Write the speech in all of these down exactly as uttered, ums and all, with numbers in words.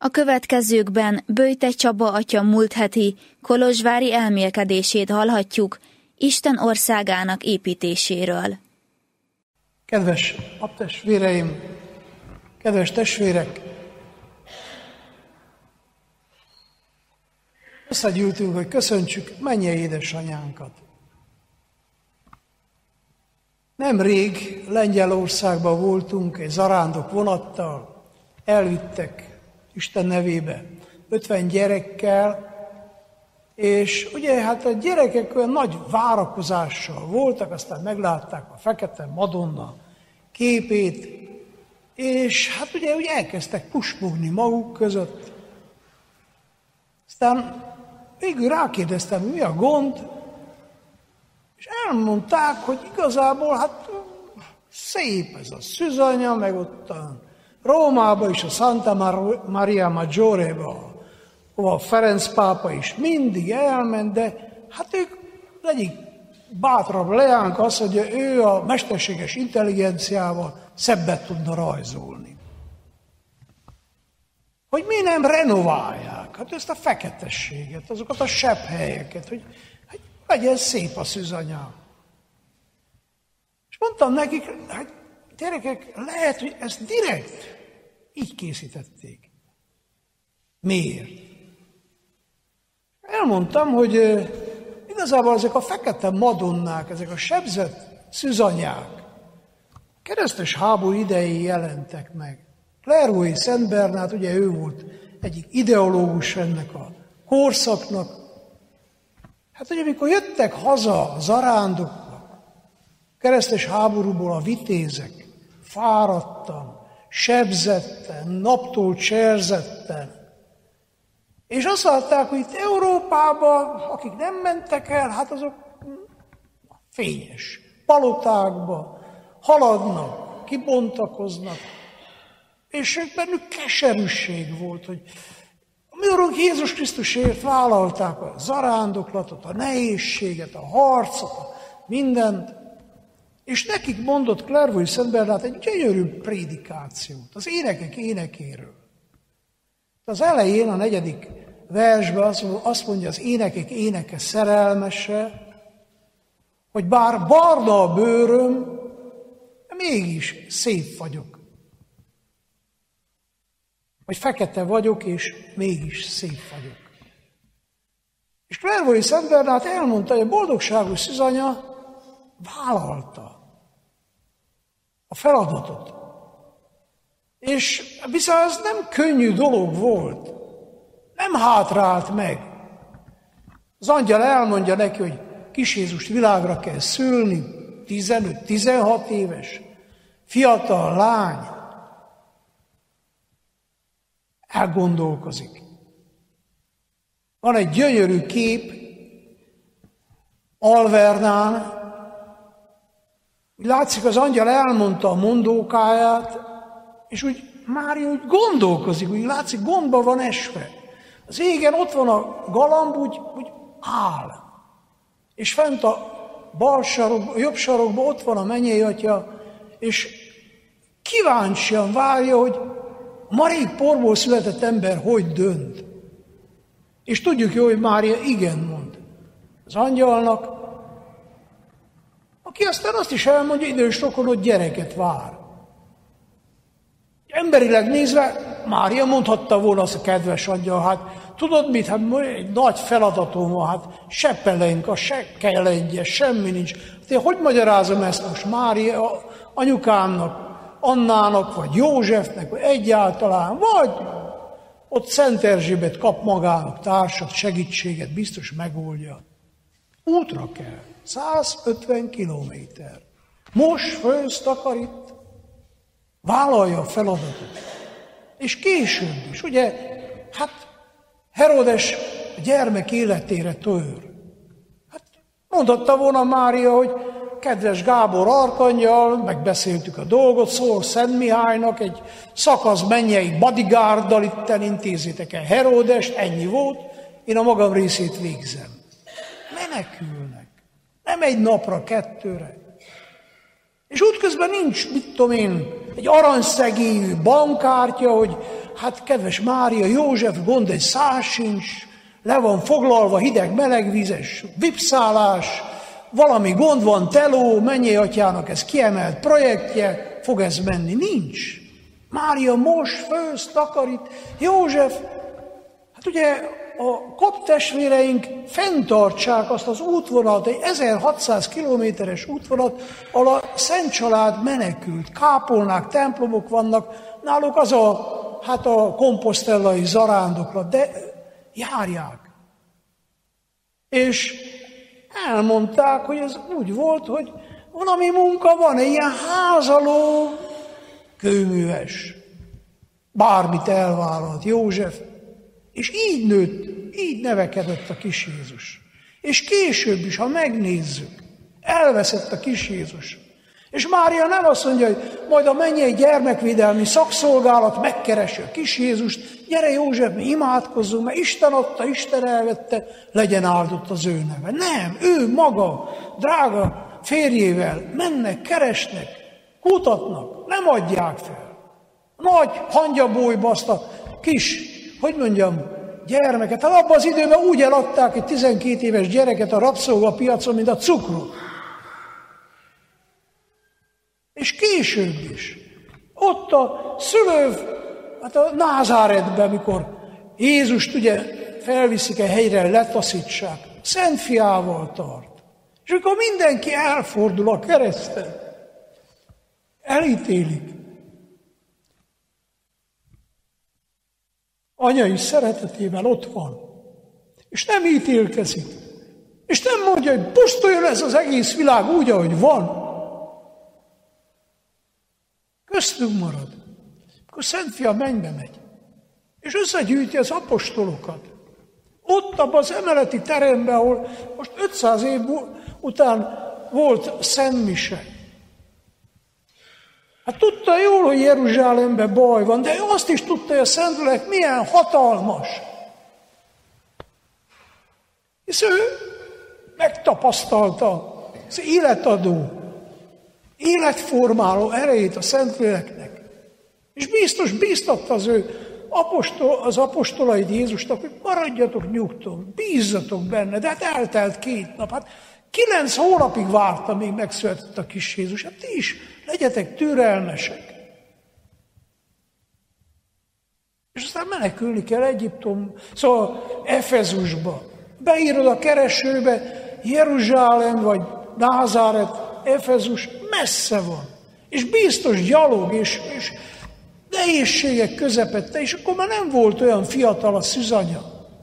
A következőkben Böjte Csaba atya múlt heti kolozsvári elmélkedését hallhatjuk Isten országának építéséről. Kedves aptestvéreim, kedves testvérek! Összegyűltünk, hogy köszöntsük mennyei édesanyánkat. Nemrég Lengyelországban voltunk egy zarándok vonattal, elvittek Isten nevébe ötven gyerekkel, és ugye hát a gyerekek olyan nagy várakozással voltak, aztán meglátták a fekete Madonna képét, és hát ugye úgy elkezdtek puspogni maguk között. Aztán végül rákérdeztem, mi a gond, és elmondták, hogy igazából hát szép ez a szűzanya, meg ott a Rómában is, a Santa Maria Maggiore-ba, ahol a Ferenc pápa is mindig elment, de hát ők az egyik bátrabb leánk az, hogy ő a mesterséges intelligenciával szebbet tudna rajzolni. Hogy mi nem renoválják, hát ezt a feketességet, azokat a sebb helyeket, hogy hát legyen szép a szűzanya. És mondtam nekik, hát gyerekek, lehet, hogy ezt direkt így készítették. Miért? Elmondtam, hogy igazából ezek a fekete madonnák, ezek a sebzett szűzanyák keresztes háború idején jelentek meg. Clairvaux Szent Bernát, ugye ő volt egyik ideológus ennek a korszaknak. Hát ugye amikor jöttek haza a zarándoknak, keresztes háborúból a vitézek, fáradtan, sebzetten, naptól cserzetten, és azt látták, hogy itt Európában, akik nem mentek el, hát azok fényes palotákba haladnak, kibontakoznak, és bennük keserűség volt, hogy a mi Urunk Jézus Krisztusért vállalták a zarándoklatot, a nehézséget, a harcot, mindent, és nekik mondott Clairvaux Szent Bernát egy gyönyörű prédikációt, az énekek énekéről. Az elején, a negyedik versben azt mondja az énekek éneke szerelmese, hogy bár barna a bőröm, mégis szép vagyok. Vagy fekete vagyok, és mégis szép vagyok. És Clairvaux Szent Bernát elmondta, hogy a boldogságos szűzanya vállalta a feladatot. És viszont ez nem könnyű dolog volt. Nem hátrált meg. Az angyal elmondja neki, hogy kis Jézust világra kell szülni, tizenöt-tizenhat éves, fiatal lány. Elgondolkozik. Van egy gyönyörű kép Alvernán, úgy látszik, az angyal elmondta a mondókáját, és úgy Mária úgy gondolkozik, úgy látszik, gondba van esve. Az égen ott van a galamb, úgy, úgy áll. És fent a bal sarok, a jobb sarokban ott van a mennyei atya, és kíváncsian várja, hogy a marék porból született ember hogy dönt. És tudjuk jó, hogy Mária igen mond az angyalnak, aki aztán azt is elmondja, idős rokonod gyereket vár. Emberileg nézve, Mária mondhatta volna azt a kedves angyal, hát tudod mit, hát egy nagy feladatom van, hát se pelenka, se kelengye, semmi nincs. Hát én hogy magyarázom ezt most Mária anyukámnak, Annának, vagy Józsefnek, vagy egyáltalán, vagy ott Szent Erzsébet kap magának társat, segítséget, biztos megoldja. Útra kell. száz ötven kilométer. Most főz takarít, vállalja a feladatot. És később is, ugye, hát Herodes a gyermek életére tör. Hát mondhatta volna Mária, hogy kedves Gábor arkangyal, megbeszéltük a dolgot, szól Szent Mihálynak, egy szakasz mennyei bodyguarddal itten intézzétek el Herodest, ennyi volt, én a magam részét végzem. Menekülnek. Nem egy napra, kettőre. És útközben nincs, mit tudom én, egy aranyszegélyű bankkártya, hogy hát kedves Mária, József, gond egy száz sincs, le van foglalva hideg-melegvízes vipszálás, valami gond van, teló, mennyei atyának ez kiemelt projektje, fog ez menni? Nincs. Mária most főz, takarít, József, hát ugye a koptestvéreink fenntartsák azt az útvonalat, egy ezerhatszáz kilométeres útvonalat, ahol a Szent Család menekült, kápolnák, templomok vannak, náluk az a, hát a komposztellai zarándoklat, de járják. És elmondták, hogy ez úgy volt, hogy valami munka van, egy ilyen házaló kőműves. Bármit elvállalt József, és így nőtt, így nevekedett a kis Jézus. És később is, ha megnézzük, elveszett a kis Jézus. És Mária nem azt mondja, hogy majd a mennyei gyermekvédelmi szakszolgálat megkeresi a kis Jézust, gyere József, mi imádkozzunk, mert Isten adta, Isten elvette, legyen áldott az ő neve. Nem, ő maga, drága férjével mennek, keresnek, kutatnak, nem adják fel. Nagy hangyabójba azt a kis, hogy mondjam, gyermeket. Hát abban az időben úgy eladták egy tizenkét éves gyereket a rabszolgapiacon, mint a cukrot. És később is. Ott a szülő, hát a Názáretben, mikor Jézust ugye felviszik egy helyre, letaszítsák, Szent Fiával tart. És amikor mindenki elfordul a kereszten, elítélik. Anyai szeretetével ott van, és nem ítélkezik, és nem mondja, hogy pusztuljon ez az egész világ úgy, ahogy van. Köztünk marad. Akkor Szent Fia mennybe megy, és összegyűjti az apostolokat. Ott abban az emeleti teremben, ahol most ötszáz év után volt Szent Mise. Hát tudta jól, hogy Jeruzsálemben baj van, de ő azt is tudta, hogy a Szentlélek milyen hatalmas. Hisz ő megtapasztalta az életadó, életformáló erejét a Szentléleknek. És biztos bíztatta az ő apostol, az apostolait Jézusnak, hogy maradjatok nyugton, bízzatok benne, de hát eltelt két nap. Hát kilenc hónapig várta, még megszületett a kis Jézus. Hát ti is legyetek türelmesek. És aztán menekülni kell Egyiptom, szóval Efezusba. Beírod a keresőbe, Jeruzsálem vagy Názáret, Efezus messze van. És biztos gyalog, és, és nehézségek közepette, és akkor már nem volt olyan fiatal a szűzanya.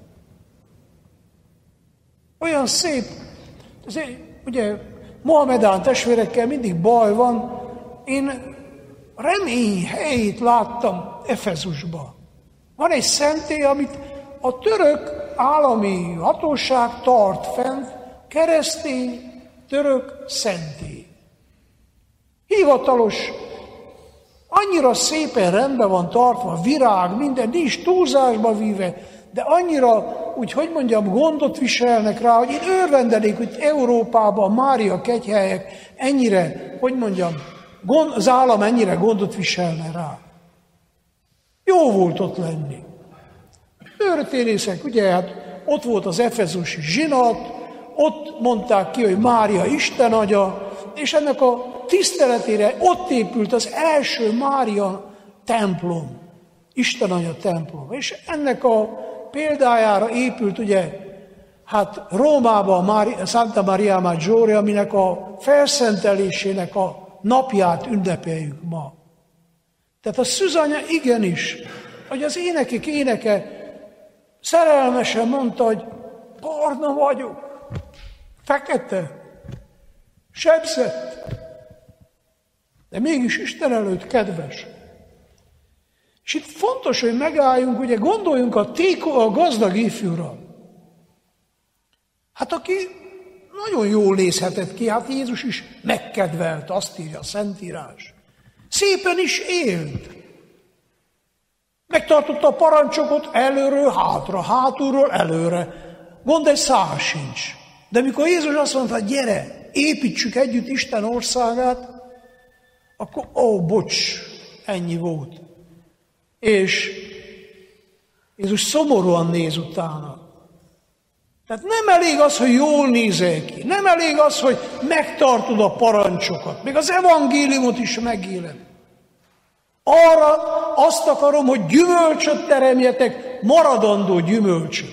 Olyan szép, azért, ugye Mohamedán testvérekkel mindig baj van, én remény helyét láttam Efezusban. Van egy szentély, amit a török állami hatóság tart fent, keresztény török szentély. Hivatalos, annyira szépen rendben van tartva, virág, minden, nincs túlzásba víve, de annyira, úgy hogy mondjam, gondot viselnek rá, hogy én örvendenék, hogy Európában Mária kegyhelyek ennyire, hogy mondjam, gond, az állam ennyire gondot viselne rá. Jó volt ott lenni. Történészek, ugye, hát ott volt az efezusi zsinat, ott mondták ki, hogy Mária Isten agya, és ennek a tiszteletére ott épült az első Mária templom, Isten agya templom. És ennek a példájára épült ugye, hát Rómában a Mária, Santa Maria Maggiore, aminek a felszentelésének a napját ünnepeljük ma. Tehát a szűzanya igenis, hogy az énekek éneke szerelmesen mondta, hogy barna vagyok, fekete, sebzett, de mégis Isten előtt kedves. És itt fontos, hogy megálljunk, ugye gondoljunk a, téko, a gazdag ifjúra. Hát aki nagyon jól nézhetett ki, hát Jézus is megkedvelt, azt írja a Szentírás. Szépen is élt. Megtartotta a parancsokat előről hátra, hátulról előre. Gond egy száz sincs. De mikor Jézus azt mondta, gyere, építsük együtt Isten országát, akkor ó, bocs, ennyi volt. És Jézus szomorúan néz utána. Tehát nem elég az, hogy jól nézel ki, nem elég az, hogy megtartod a parancsokat, még az evangéliumot is megéled. Arra azt akarom, hogy gyümölcsöt teremjetek, maradandó gyümölcsöt.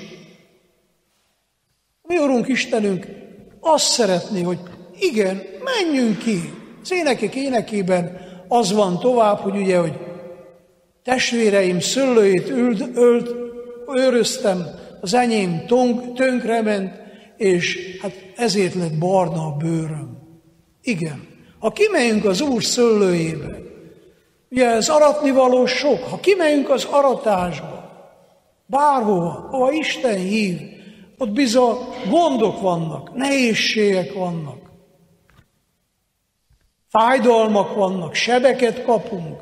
Mi Urunk Istenünk azt szeretné, hogy igen, menjünk ki. Az énekek énekében az van tovább, hogy ugye, hogy testvéreim szőlőjét ölt, ölt, őröztem, az enyém tönkrement, és hát ezért lett barna a bőröm. Igen, ha kimegyünk az Úr szőlőjébe, ugye ez aratnivaló sok, ha kimegyünk az aratásba, bárhova, ahova Isten hív, ott bizony gondok vannak, nehézségek vannak, fájdalmak vannak, sebeket kapunk.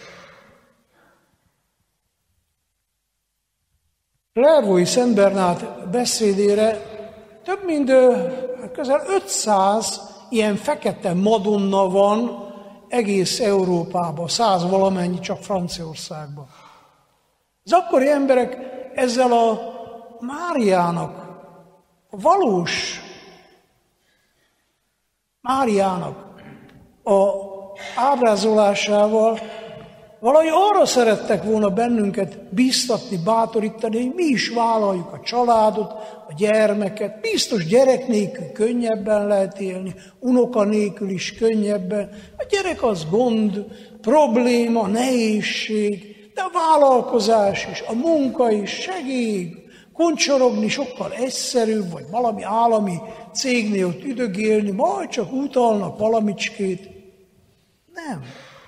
Lervói Szent Bernát beszédére több mint közel ötszáz ilyen fekete madonna van egész Európában, száz valamennyi csak Franciaországban. Az akkori emberek ezzel a Máriának, a valós Máriának a ábrázolásával valahogy arra szerettek volna bennünket bíztatni, bátorítani, hogy mi is vállaljuk a családot, a gyermeket. Biztos gyerek nélkül könnyebben lehet élni, unoka nélkül is könnyebben. A gyerek az gond, probléma, nehézség, de a vállalkozás is, a munka is, segítség, koncsorogni sokkal egyszerűbb, vagy valami állami cégnél ott üdögélni, majd csak utalnak valamicskét. Nem.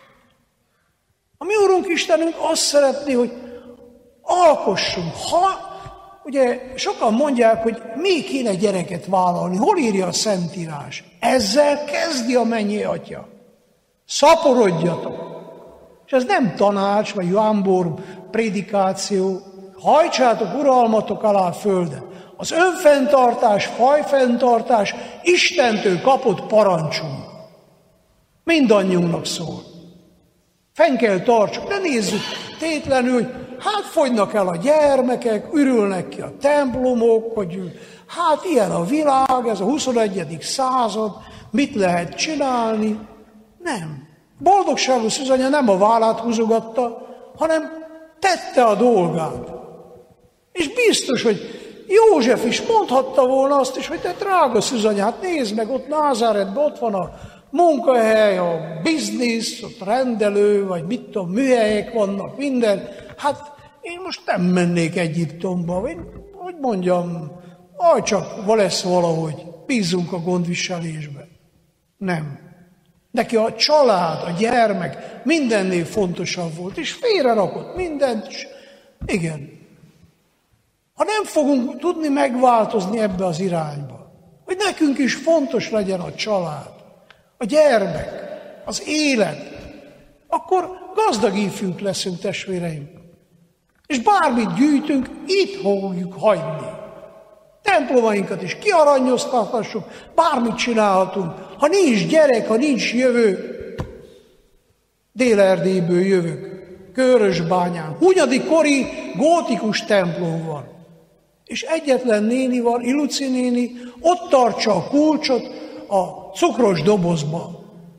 A mi Urunk Istenünk azt szeretné, hogy alkossunk. Ha, ugye sokan mondják, hogy még kéne gyereket vállalni. Hol írja a Szentírás? Ezzel kezdi a mennyi Atya. Szaporodjatok. És ez nem tanács, vagy jámbor prédikáció. Hajtsátok uralmatok alá a földet. Az önfenntartás, fajfenntartás Istentől kapott parancsunk. Mindannyiunknak szól. Fenn kell tartsuk, de nézzük tétlenül, hogy hát fogynak el a gyermekek, ürülnek ki a templomok, hogy hát ilyen a világ, ez a huszonegyedik század, mit lehet csinálni? Nem. Boldogságos szűzanya nem a vállát húzogatta, hanem tette a dolgát. És biztos, hogy József is mondhatta volna azt is, hogy te drága szűzanya, hát nézd meg, ott Názáretben ott van a munkahely, a biznisz, ott rendelő, vagy mit tudom, műhelyek vannak, minden. Hát én most nem mennék Egyiptomba, én, hogy mondjam, aj csak lesz valahogy, bízunk a gondviselésbe. Nem. Neki a család, a gyermek mindennél fontosabb volt, és félrerakott mindent, és igen. Ha nem fogunk tudni megváltozni ebbe az irányba, hogy nekünk is fontos legyen a család, a gyermek, az élet, akkor gazdag ifjúk leszünk, testvéreim. És bármit gyűjtünk, itt fogjuk hagyni. Templomainkat is kiaranyoztathassuk, bármit csinálhatunk. Ha nincs gyerek, ha nincs jövő, Dél-Erdélyből jövök, Körösbányán, hunyadik kori gótikus templom van. És egyetlen néni van, Iluci néni, ott tartsa a kulcsot a cukros dobozban.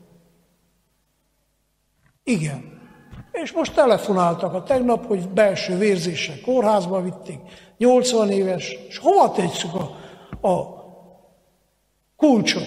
Igen. És most telefonáltak a tegnap, hogy belső vérzéssel kórházba vitték, nyolcvan éves, és hova tesszük a, a kulcsot?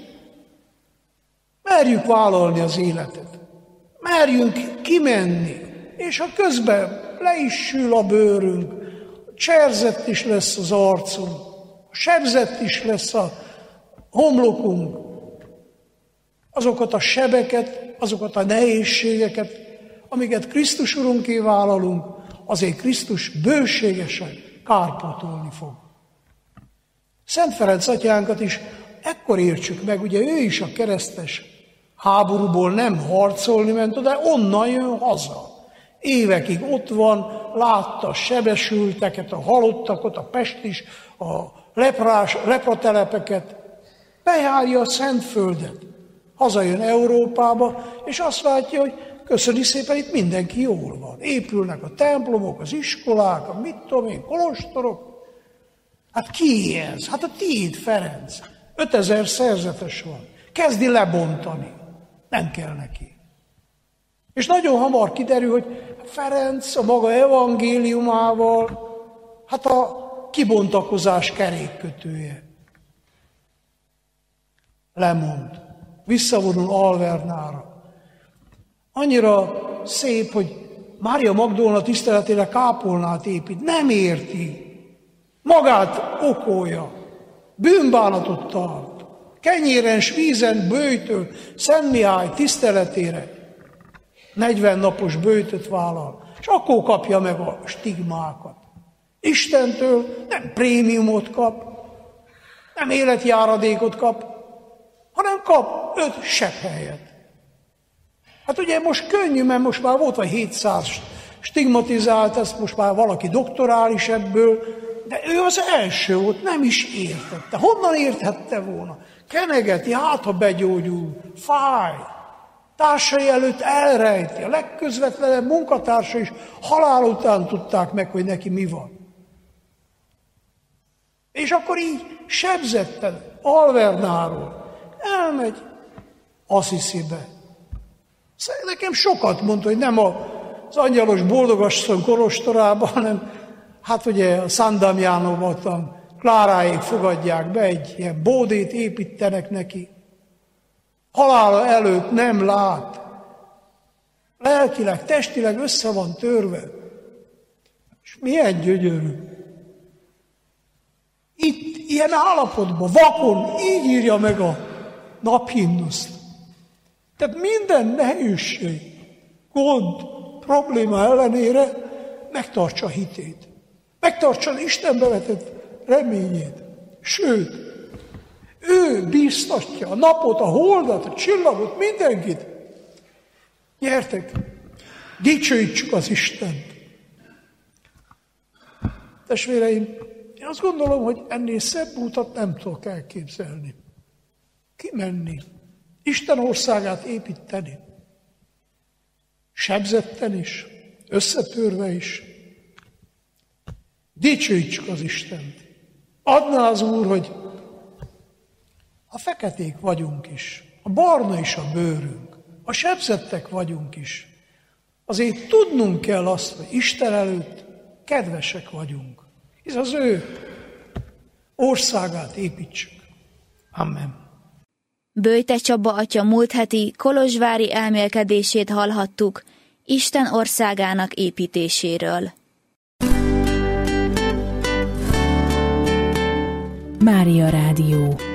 Merjük vállalni az életet. Merjünk kimenni, és ha közben le is sül a bőrünk, cserzett is lesz az arcunk, sebzett is lesz a homlokunk, azokat a sebeket, azokat a nehézségeket, amiket Krisztus Urunké vállalunk, azért Krisztus bőségesen kárpótolni fog. Szent Ferenc atyánkat is ekkor értsük meg, ugye ő is a keresztes háborúból nem harcolni ment, de onnan jön haza. Évekig ott van, látta a sebesülteket, a halottakat, a pestis, a leprás, lepratelepeket, bejárja a Szentföldet. Hazajön Európába, és azt látja, hogy köszöni szépen, itt mindenki jól van. Épülnek a templomok, az iskolák, a mit tudom én, kolostorok. Hát ki ez? Hát a tiéd, Ferenc. ötezer szerzetes van. Kezdi lebontani. Nem kell neki. És nagyon hamar kiderül, hogy Ferenc a maga evangéliumával, hát a kibontakozás kerékkötője. Lemond. Visszavonul Alvernára. Annyira szép, hogy Mária Magdolna tiszteletére kápolnát épít. Nem érti. Magát okolja. Bűnbánatot tart. Kenyéren, s vízen böjtöl Szent Mihály tiszteletére. negyven napos böjtöt vállal, és akkor kapja meg a stigmákat. Istentől nem prémiumot kap, nem életjáradékot kap, hanem kap öt sepphelyet. Hát ugye most könnyű, mert most már volt vagy hétszáz stigmatizált, ezt most már valaki doktorális ebből, de ő az első volt, nem is értette. Honnan érthette volna? Kenegeti, hát ha begyógyul, fáj. Társai előtt elrejti. A legközvetlenebb munkatársa is halál után tudták meg, hogy neki mi van. És akkor így sebzetten Alvernáról elmegy Assisibe. Nekem sokat mondta, hogy nem az angyalos boldogasszony kolostorában, hanem hát ugye a San Damianóban Kláráék fogadják be, egy ilyen bódét építenek neki. Halála előtt nem lát. Lelkileg, testileg össze van törve. És milyen gyönyörű. Itt ilyen állapotban, vakon, így írja meg a naphimnuszt. Tehát minden nehézség, gond, probléma ellenére megtartsa hitét. Megtartsa Istenbe vetett reményét. Sőt, ő bíztatja a napot, a holdat, a csillagot, mindenkit. Gyertek, dicsőítsük az Istent. Testvéreim, én azt gondolom, hogy ennél szebb útat nem tudok elképzelni. Kimenni, Isten országát építeni. Sebzetten is, összetörve is. Dicsőítsük az Istent. Adná az Úr, hogy a feketék vagyunk is, a barna is a bőrünk, a sebzettek vagyunk is. Azért tudnunk kell azt, hogy Isten előtt kedvesek vagyunk. Hisz az ő országát építsük. Amen. Böjte Csaba atya múlt heti kolozsvári elmélkedését hallhattuk Isten országának építéséről. Mária Rádió.